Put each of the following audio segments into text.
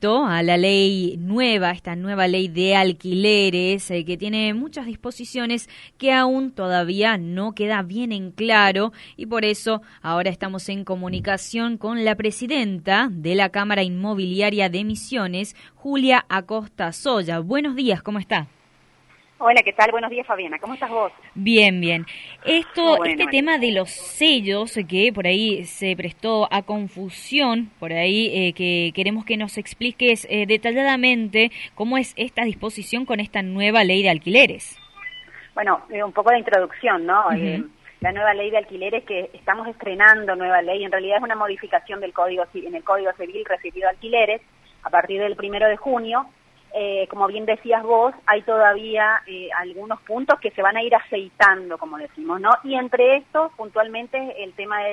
respecto a la ley nueva, esta nueva ley de alquileres, que tiene muchas disposiciones que aún todavía no queda bien en claro, y por eso ahora estamos en comunicación con la presidenta de la Cámara Inmobiliaria de Misiones, Julia Acosta Soya. Buenos días, ¿cómo está? Hola, ¿qué tal? Buenos días, Fabiana. ¿Cómo estás vos? Bien, bien. Este Bueno. tema de los sellos, que por ahí se prestó a confusión, por ahí que queremos que nos expliques detalladamente cómo es esta disposición con esta nueva ley de alquileres. Bueno, un poco de introducción, ¿no? Uh-huh. La nueva ley de alquileres, que estamos estrenando nueva ley, en realidad es una modificación del en el Código Civil referido a alquileres a partir del 1 de junio. Como bien decías vos, hay todavía algunos puntos que se van a ir aceitando, como decimos, ¿no? Y entre estos, puntualmente, el tema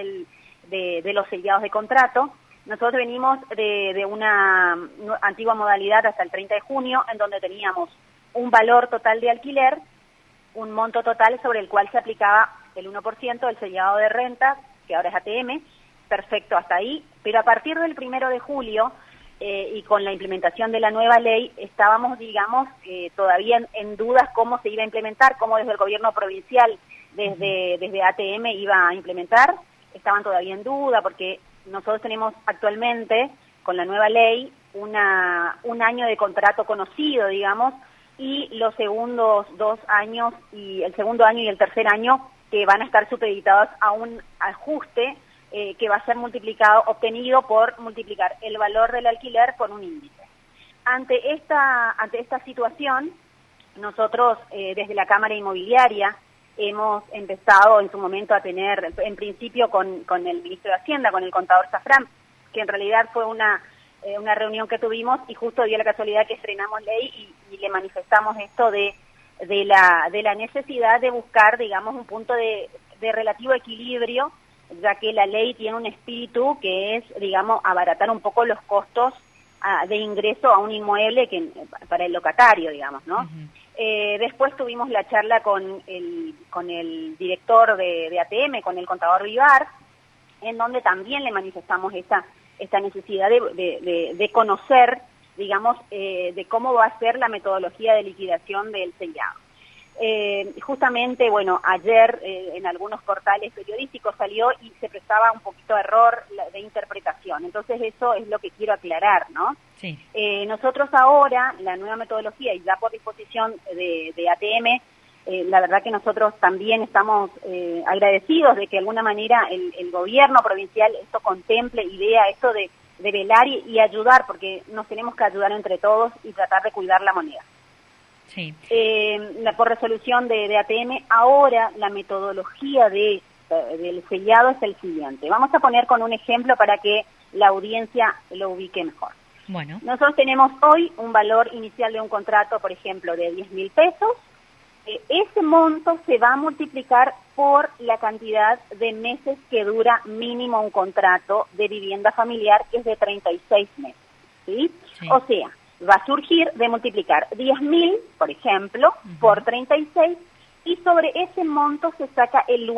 de los sellados de contrato. Nosotros venimos de una antigua modalidad hasta el 30 de junio, en donde teníamos un valor total de alquiler, un monto total sobre el cual se aplicaba el 1% del sellado de renta, que ahora es ATM, perfecto hasta ahí, pero a partir del 1 de julio, y con la implementación de la nueva ley, estábamos, digamos, todavía en dudas cómo se iba a implementar, cómo desde el gobierno provincial, desde ATM iba a implementar. Estaban todavía en duda porque nosotros tenemos actualmente, con la nueva ley, un año de contrato conocido, digamos, y los segundos 2 años, y el segundo año y el tercer año, que van a estar supeditados a un ajuste que va a ser obtenido por multiplicar el valor del alquiler por un índice. Ante esta situación, nosotros desde la Cámara Inmobiliaria hemos empezado en su momento a tener, en principio con el Ministro de Hacienda, con el contador Zafrán, que en realidad fue una reunión que tuvimos y justo dio la casualidad que estrenamos ley y le manifestamos esto de la necesidad de buscar, digamos, un punto de relativo equilibrio, ya que la ley tiene un espíritu que es, digamos, abaratar un poco los costos de ingreso a un inmueble para el locatario, digamos, ¿no? Uh-huh. Después tuvimos la charla con el director de ATM, con el contador Vivar, en donde también le manifestamos esta necesidad de conocer, digamos, de cómo va a ser la metodología de liquidación del sellado. Justamente, bueno, ayer en algunos portales periodísticos salió y se prestaba un poquito de error de interpretación. Entonces eso es lo que quiero aclarar, ¿no? Sí. Nosotros ahora, la nueva metodología, y ya por disposición de ATM, la verdad que nosotros también estamos agradecidos de que de alguna manera el gobierno provincial esto contemple y vea esto de velar y ayudar, porque nos tenemos que ayudar entre todos y tratar de cuidar la moneda. Sí. Por resolución de ATM, ahora la metodología del sellado es el siguiente. Vamos a poner con un ejemplo para que la audiencia lo ubique mejor. Bueno. Nosotros tenemos hoy un valor inicial de un contrato, por ejemplo, de 10.000 pesos. Ese monto se va a multiplicar por la cantidad de meses que dura mínimo un contrato de vivienda familiar, que es de 36 meses. ¿Sí? Sí. O sea, va a surgir de multiplicar 10.000, por ejemplo, uh-huh, por 36, y sobre ese monto se saca el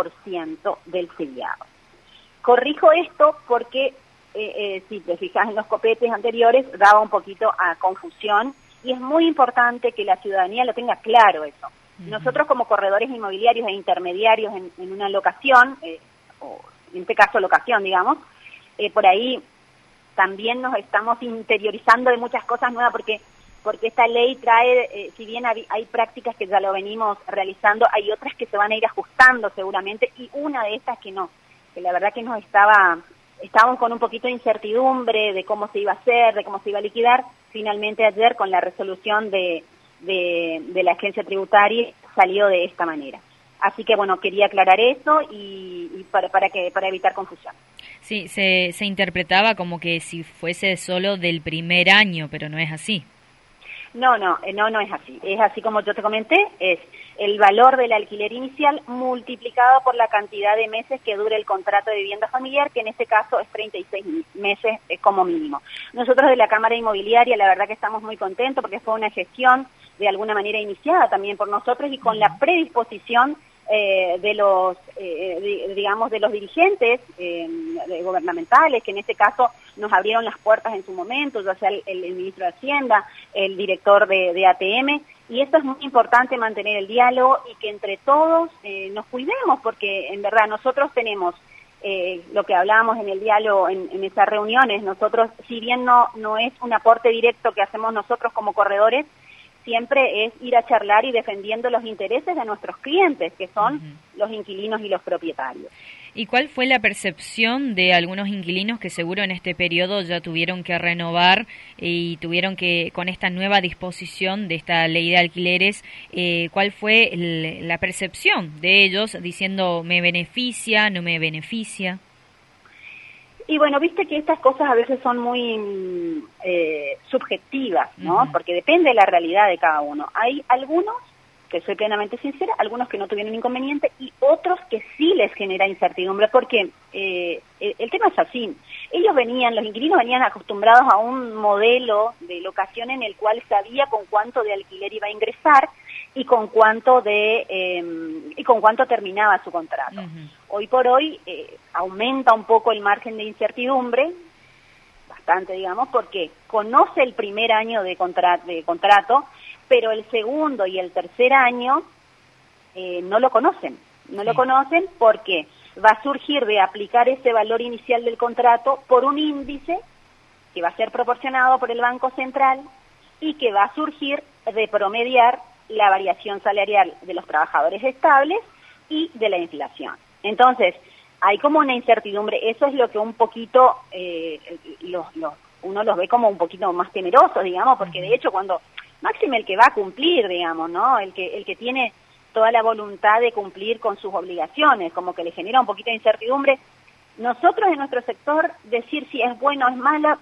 1% del sellado. Corrijo esto porque, si te fijas en los copetes anteriores, daba un poquito a confusión, y es muy importante que la ciudadanía lo tenga claro eso. Uh-huh. Nosotros como corredores inmobiliarios e intermediarios en una locación, o en este caso locación, digamos, por ahí también nos estamos interiorizando de muchas cosas nuevas porque esta ley trae, si bien hay prácticas que ya lo venimos realizando, hay otras que se van a ir ajustando seguramente, y una de estas que la verdad que estábamos con un poquito de incertidumbre de cómo se iba a hacer, de cómo se iba a liquidar. Finalmente ayer, con la resolución de la agencia tributaria, salió de esta manera. Así que bueno, quería aclarar eso y para evitar confusión. Sí, se interpretaba como que si fuese solo del primer año, pero no es así. No es así. Es así como yo te comenté, es el valor del alquiler inicial multiplicado por la cantidad de meses que dure el contrato de vivienda familiar, que en este caso es 36 meses como mínimo. Nosotros de la Cámara Inmobiliaria, la verdad que estamos muy contentos porque fue una gestión de alguna manera iniciada también por nosotros y con la predisposición digamos, de los dirigentes gubernamentales, que en este caso nos abrieron las puertas en su momento, ya sea el ministro de Hacienda, el director de ATM, y esto es muy importante, mantener el diálogo y que entre todos nos cuidemos, porque en verdad nosotros tenemos lo que hablábamos en el diálogo, en esas reuniones, nosotros, si bien no es un aporte directo que hacemos nosotros como corredores, siempre es ir a charlar y defendiendo los intereses de nuestros clientes, que son los inquilinos y los propietarios. ¿Y cuál fue la percepción de algunos inquilinos que seguro en este periodo ya tuvieron que renovar y tuvieron que, con esta nueva disposición de esta ley de alquileres, cuál fue la percepción de ellos diciendo me beneficia, no me beneficia? Y bueno, viste que estas cosas a veces son muy subjetivas, ¿no? Porque depende de la realidad de cada uno. Hay algunos, que soy plenamente sincera, algunos que no tuvieron inconveniente y otros que sí les genera incertidumbre, porque el tema es así. Los inquilinos venían acostumbrados a un modelo de locación en el cual sabía con cuánto de alquiler iba a ingresar y con cuánto terminaba su contrato. Hoy por hoy aumenta un poco el margen de incertidumbre, bastante, digamos, porque conoce el primer año de contrato, pero el segundo y el tercer año no lo conocen. No lo conocen porque va a surgir de aplicar ese valor inicial del contrato por un índice que va a ser proporcionado por el Banco Central y que va a surgir de promediar la variación salarial de los trabajadores estables y de la inflación. Entonces, hay como una incertidumbre, eso es lo que un poquito uno los ve como un poquito más temerosos, digamos, porque de hecho cuando máxime el que va a cumplir, digamos, ¿no? El que tiene toda la voluntad de cumplir con sus obligaciones, como que le genera un poquito de incertidumbre. Nosotros en nuestro sector, decir si es bueno o es mala,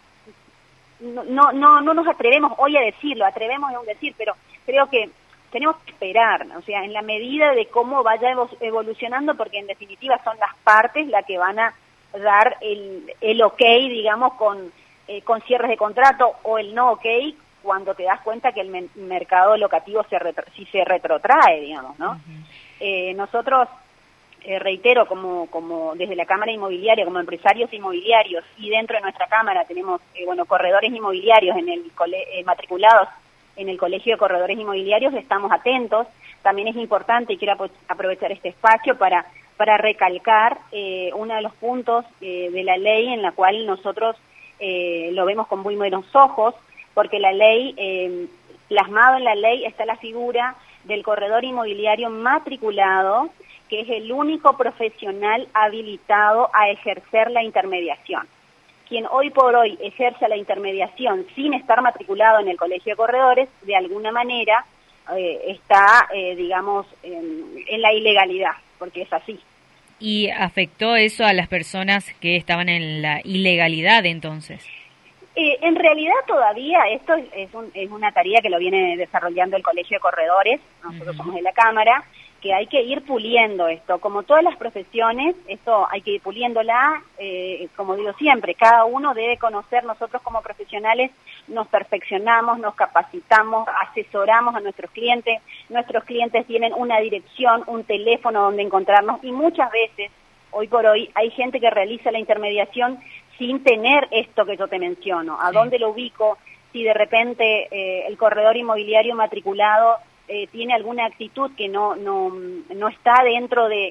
no nos atrevemos hoy a decirlo, atrevemos a decir, pero creo que tenemos que esperar, o sea, en la medida de cómo vaya evolucionando, porque en definitiva son las partes las que van a dar el ok, digamos, con cierres de contrato o el no ok, cuando te das cuenta que el mercado locativo sí se retrotrae, digamos, ¿no? Nosotros, reitero, como desde la Cámara Inmobiliaria, como empresarios inmobiliarios, y dentro de nuestra Cámara tenemos, corredores inmobiliarios matriculados en el Colegio de Corredores Inmobiliarios, estamos atentos. También es importante, y quiero aprovechar este espacio para recalcar uno de los puntos de la ley en la cual nosotros lo vemos con muy buenos ojos, porque la ley, plasmado en la ley está la figura del corredor inmobiliario matriculado, que es el único profesional habilitado a ejercer la intermediación. Quien hoy por hoy ejerce la intermediación sin estar matriculado en el Colegio de Corredores, de alguna manera está, digamos, en la ilegalidad, porque es así. ¿Y afectó eso a las personas que estaban en la ilegalidad entonces? En realidad todavía esto es una tarea que lo viene desarrollando el Colegio de Corredores, nosotros somos de la Cámara, que hay que ir puliendo esto. Como todas las profesiones, esto hay que ir puliéndola, como digo siempre, cada uno debe conocer, nosotros como profesionales nos perfeccionamos, nos capacitamos, asesoramos a nuestros clientes tienen una dirección, un teléfono donde encontrarnos y muchas veces, hoy por hoy, hay gente que realiza la intermediación sin tener esto que yo te menciono. ¿A dónde lo ubico? Si de repente el corredor inmobiliario matriculado tiene alguna actitud que no está dentro de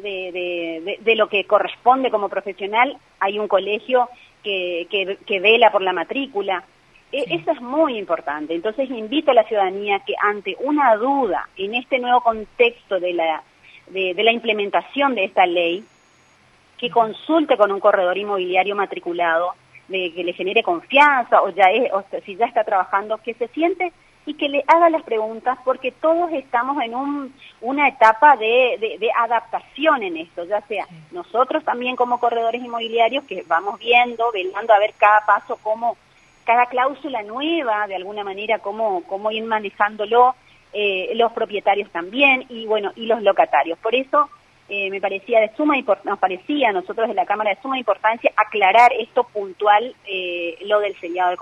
lo que corresponde como profesional, hay un colegio que vela por la matrícula. Eso es muy importante. Entonces invito a la ciudadanía que ante una duda en este nuevo contexto de la implementación de esta ley, que consulte con un corredor inmobiliario matriculado, que le genere confianza o si ya está trabajando, que se siente y que le haga las preguntas, porque todos estamos en una etapa de adaptación en esto, ya sea nosotros también como corredores inmobiliarios, que vamos velando a ver cada paso, cada cláusula nueva, de alguna manera, cómo ir manejándolo, los propietarios también, y los locatarios. Por eso nos parecía a nosotros de la Cámara de suma importancia aclarar esto puntual, lo del sellado de contrato.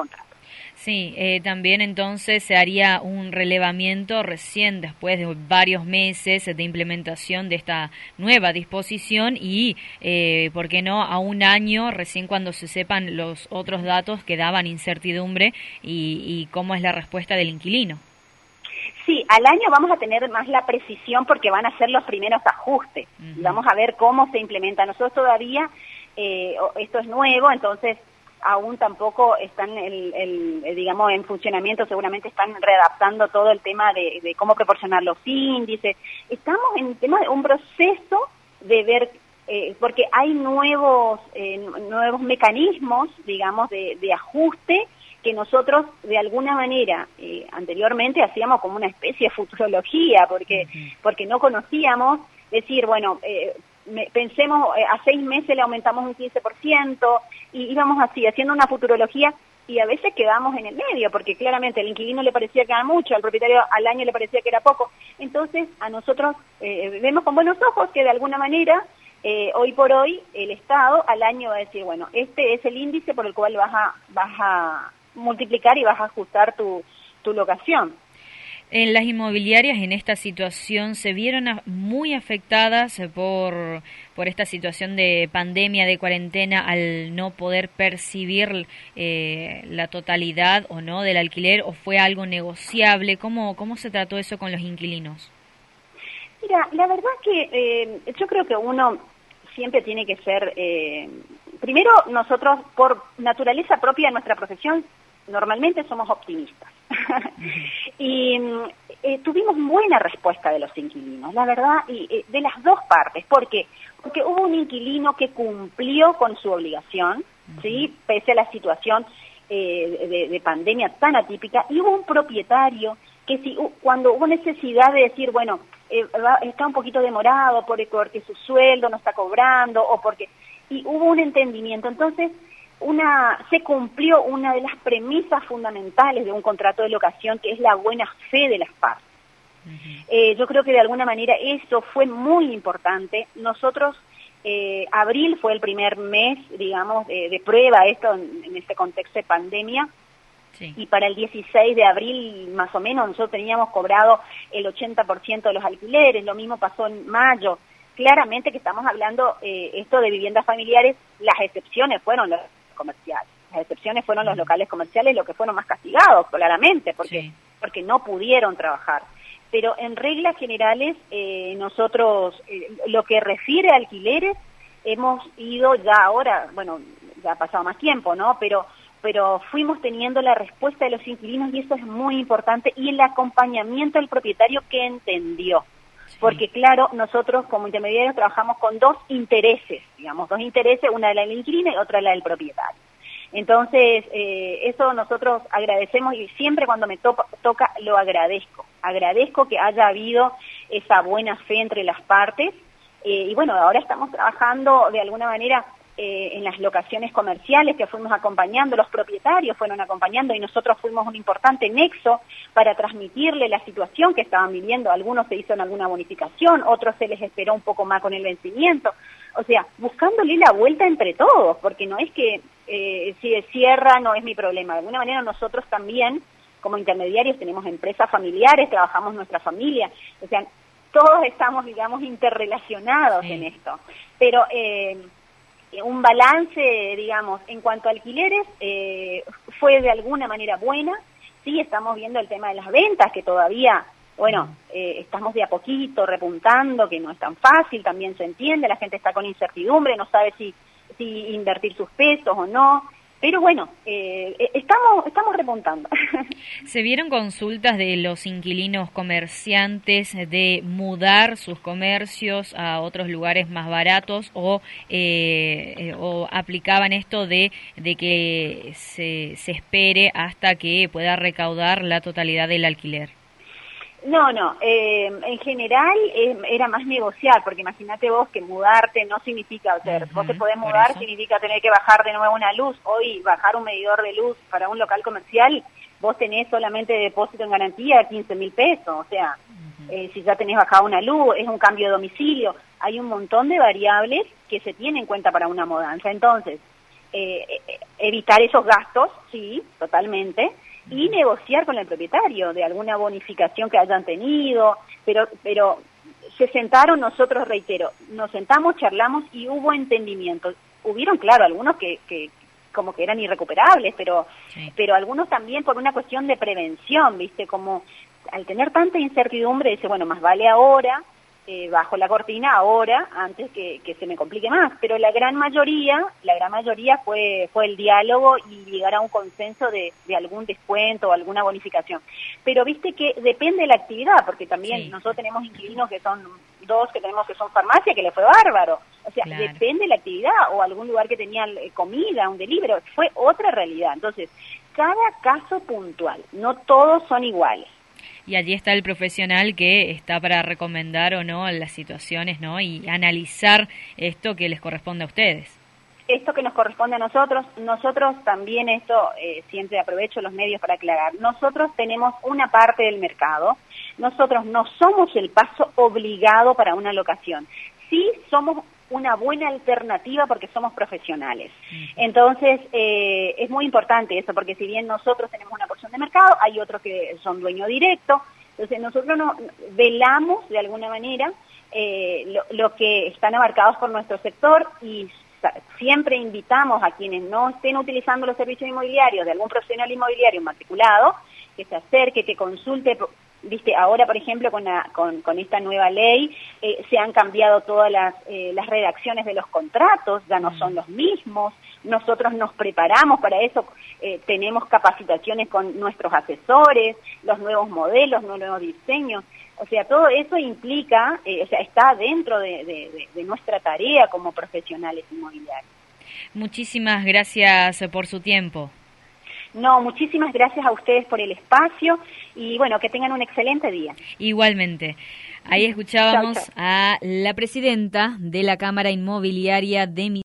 Sí, también entonces se haría un relevamiento recién después de varios meses de implementación de esta nueva disposición y, ¿por qué no?, a un año recién cuando se sepan los otros datos que daban incertidumbre y cómo es la respuesta del inquilino. Sí, al año vamos a tener más la precisión porque van a ser los primeros ajustes. Y vamos a ver cómo se implementa. Nosotros todavía, esto es nuevo, entonces aún tampoco están, digamos, en funcionamiento, seguramente están readaptando todo el tema de cómo proporcionar los índices. Estamos en el tema de un proceso de ver, porque hay nuevos mecanismos, digamos, de ajuste que nosotros de alguna manera anteriormente hacíamos como una especie de futurología, porque no conocíamos, decir, bueno, pensemos, a 6 meses le aumentamos un 15%, y íbamos así, haciendo una futurología, y a veces quedamos en el medio, porque claramente al inquilino le parecía que era mucho, al propietario al año le parecía que era poco. Entonces, a nosotros vemos con buenos ojos que de alguna manera, hoy por hoy, el Estado al año va a decir, bueno, este es el índice por el cual vas a multiplicar y vas a ajustar tu locación. En las inmobiliarias en esta situación se vieron muy afectadas por esta situación de pandemia, de cuarentena, al no poder percibir la totalidad o no del alquiler, o fue algo negociable. ¿Cómo se trató eso con los inquilinos? Mira, la verdad que yo creo que uno siempre tiene que ser, primero nosotros por naturaleza propia de nuestra profesión, normalmente somos optimistas. Y tuvimos buena respuesta de los inquilinos, la verdad, y de las dos partes. ¿Por qué? Porque hubo un inquilino que cumplió con su obligación, ¿sí?, pese a la situación de pandemia tan atípica, y hubo un propietario que cuando hubo necesidad de decir, bueno, está un poquito demorado porque su sueldo no está cobrando, y hubo un entendimiento. Entonces, se cumplió una de las premisas fundamentales de un contrato de locación, que es la buena fe de las partes. Yo creo que de alguna manera eso fue muy importante. Nosotros, abril fue el primer mes, digamos, de prueba esto en este contexto de pandemia. Sí. Y para el 16 de abril, más o menos, nosotros teníamos cobrado el 80% de los alquileres. Lo mismo pasó en mayo. Claramente que estamos hablando esto de viviendas familiares, las excepciones fueron los comerciales. Las excepciones fueron los locales comerciales, los que fueron más castigados, claramente, porque no pudieron trabajar. Pero en reglas generales, nosotros, lo que refiere a alquileres, hemos ido ya ahora, bueno, ya ha pasado más tiempo, ¿no?, pero fuimos teniendo la respuesta de los inquilinos, y eso es muy importante, y el acompañamiento del propietario que entendió. Porque claro, nosotros como intermediarios trabajamos con dos intereses, una de la del inquilino y otra la del propietario. Entonces, eso nosotros agradecemos, y siempre cuando me toca lo agradezco. Agradezco que haya habido esa buena fe entre las partes, y bueno, ahora estamos trabajando de alguna manera en las locaciones comerciales que fuimos acompañando, los propietarios fueron acompañando, y nosotros fuimos un importante nexo para transmitirle la situación que estaban viviendo. Algunos se hizo en alguna bonificación, otros se les esperó un poco más con el vencimiento. O sea, buscándole la vuelta entre todos, porque no es que si cierra no es mi problema. De alguna manera nosotros también, como intermediarios, tenemos empresas familiares, trabajamos nuestra familia. O sea, todos estamos, digamos, interrelacionados en esto. Pero un balance, digamos, en cuanto a alquileres, fue de alguna manera buena. Sí, estamos viendo el tema de las ventas, que todavía, bueno, estamos de a poquito repuntando, que no es tan fácil, también se entiende, la gente está con incertidumbre, no sabe si invertir sus pesos o no. Pero bueno, estamos repuntando. ¿Se vieron consultas de los inquilinos comerciantes de mudar sus comercios a otros lugares más baratos, o aplicaban esto de que se espere hasta que pueda recaudar la totalidad del alquiler? No, en general era más negociar, porque imagínate vos que mudarte no significa, o sea, vos te podés mudar, significa tener que bajar de nuevo una luz. Hoy bajar un medidor de luz para un local comercial, vos tenés solamente depósito en garantía 15.000 pesos, o sea, si ya tenés bajada una luz, es un cambio de domicilio, hay un montón de variables que se tienen en cuenta para una mudanza. Entonces, evitar esos gastos, sí, totalmente, y negociar con el propietario de alguna bonificación que hayan tenido, pero se sentaron, nosotros, reitero, nos sentamos, charlamos y hubo entendimiento. Hubieron, claro, algunos que como que eran irrecuperables, pero algunos también por una cuestión de prevención, ¿viste? Como al tener tanta incertidumbre, dice, bueno, más vale ahora, bajo la cortina ahora, antes que se me complique más. Pero la gran mayoría fue el diálogo y llegar a un consenso de algún descuento o alguna bonificación. Pero viste que depende de la actividad, porque también nosotros tenemos inquilinos que son dos que tenemos que son farmacia, que le fue bárbaro. O sea, depende de la actividad, o algún lugar que tenía comida, un delivery, fue otra realidad. Entonces, cada caso puntual, no todos son iguales. Y allí está el profesional que está para recomendar o no las situaciones, ¿no? Y analizar esto que les corresponde a ustedes. Esto que nos corresponde a nosotros también siempre aprovecho los medios para aclarar. Nosotros tenemos una parte del mercado, nosotros no somos el paso obligado para una locación. Sí somos una buena alternativa porque somos profesionales. Entonces, es muy importante eso, porque si bien nosotros tenemos una porción de mercado, hay otros que son dueño directo, entonces nosotros velamos de alguna manera lo que están abarcados por nuestro sector y siempre invitamos a quienes no estén utilizando los servicios inmobiliarios de algún profesional inmobiliario matriculado, que se acerque, que consulte. Viste, ahora, por ejemplo, con esta nueva ley, se han cambiado todas las redacciones de los contratos, ya no son los mismos, nosotros nos preparamos para eso, tenemos capacitaciones con nuestros asesores, los nuevos modelos, los nuevos diseños, o sea, todo eso implica, está dentro de nuestra tarea como profesionales inmobiliarios. Muchísimas gracias por su tiempo. No, muchísimas gracias a ustedes por el espacio y bueno, que tengan un excelente día. Igualmente. Ahí escuchábamos a la presidenta de la Cámara Inmobiliaria de